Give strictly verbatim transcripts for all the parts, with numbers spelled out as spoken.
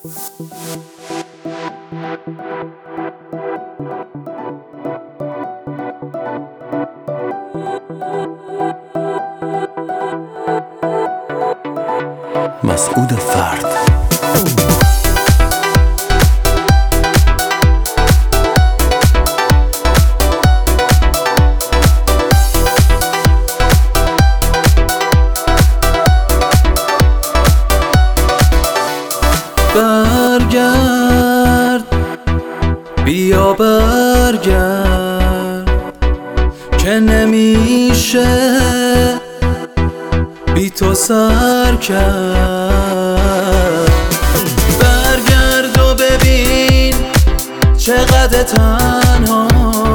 مسعود فرد. برگرد بیا برگرد که نمیشه بی تو سر کرد. برگرد و ببین چقدر تنها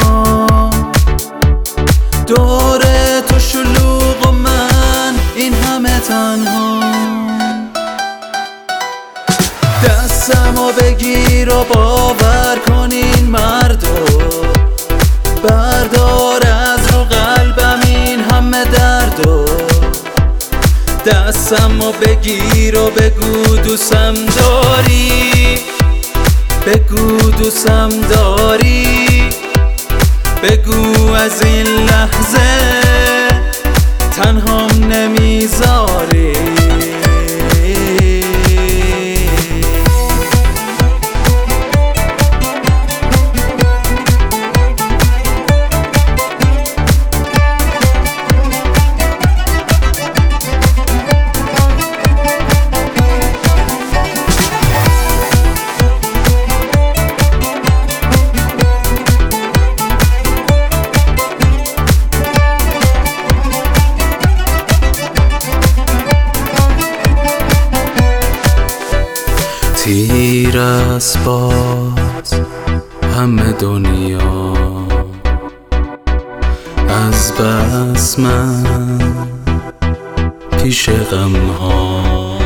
دور تو شلوغ و من این همه تنها. دستمو بگیر و باور کن این مردو بردار از رو قلبم این همه دردو. دستمو بگیر و بگو دوستم داری، بگو دوستم داری، بگو از این لحظه تنهام نمیذاری. تیر است باز همه دنیا از بس من پیش غم ها.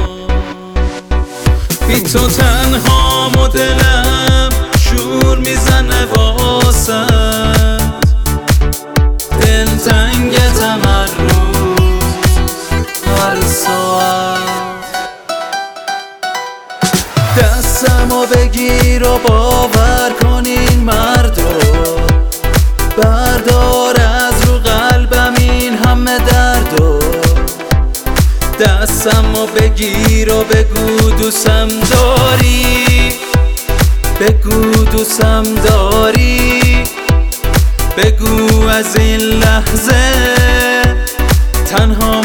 بی تو تنها و دلم شور میزنه واسد، دل تنگتم هر روز هر ساعت. دستمو بگیر و باور کن این مردو بردار از رو قلبم این همه دردو. دستمو بگیر و بگو دوستم داری، بگو دوستم داری، بگو از این لحظه تنهام